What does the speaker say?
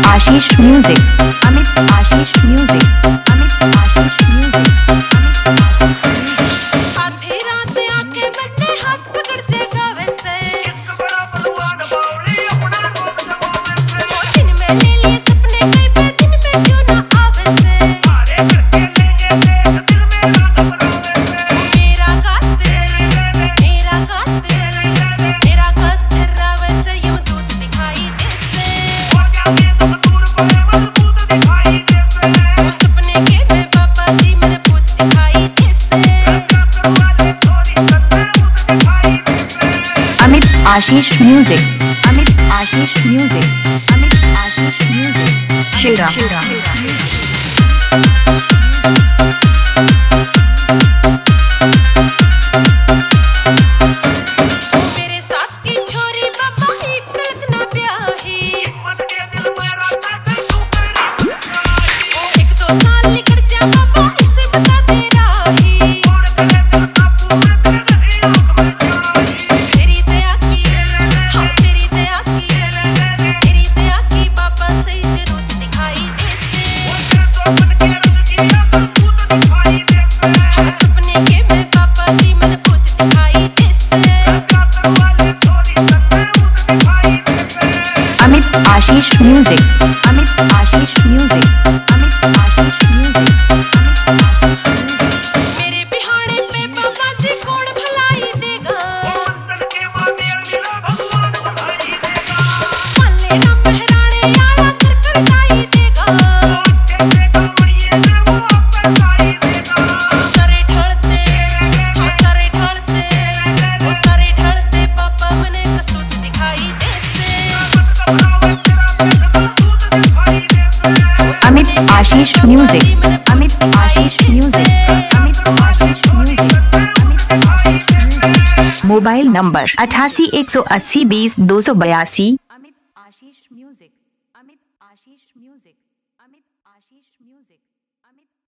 आशीष music, Amit Ashish music, Amit Ashish music, आधी रात आके बन्ने हाथ पकड़ जेगा वैसे इसका बड़ा बलवान बावली अपना गोद जमावे से दिन में ले लिए सपने कई पे दिन में क्यों ना आवे से सारे करके लेंगे देख दिल में ना घबरावे से मेरा काते रावे से यूं दूध दिखाई दे से और जाके तुम दूर पड़े मजबूत दिखाई दे से वो सपने के में पापा जी मेरे भूत दिखाई दे से Amit Ashish music, Amit Ashish music, Amit Ashish music, शिवरा मेरे सास की छोरी बाबा ही तलक ना ब्याही किस्मत के दिल में राजा से तू करी एक दो साल निकल जा बाबा इसे बता दे राही छोड़ तेरे दिल का पूरे तेरे आंख में जाही तेरी दया की हाँ तेरी दया की बाबा सही जरूरत दिखाई दे से वो बन के रंग की मजबूत दिखाई दे से सपने के में बाबा जी मैंने भूत दिखाई दे से Amit Ashish music, Amit Ashish music, Amit Ashish music, Amit Ashish music, मेरे बिहाने पे बाबा जी कौन भलाई देगा के भगवान बधाई देगा मल्ले ना मेहराने यारा कर कर गाई देगा जैसे कमरिए ने वो अपर गाई देगा सारे ढलते वो सारे ढलते पापा मने कसूत दिखाई दे से Amit Ashish music, Amit Ashish music, Amit Ashish music, Amit Ashish music. Mobile number 88 180 20 282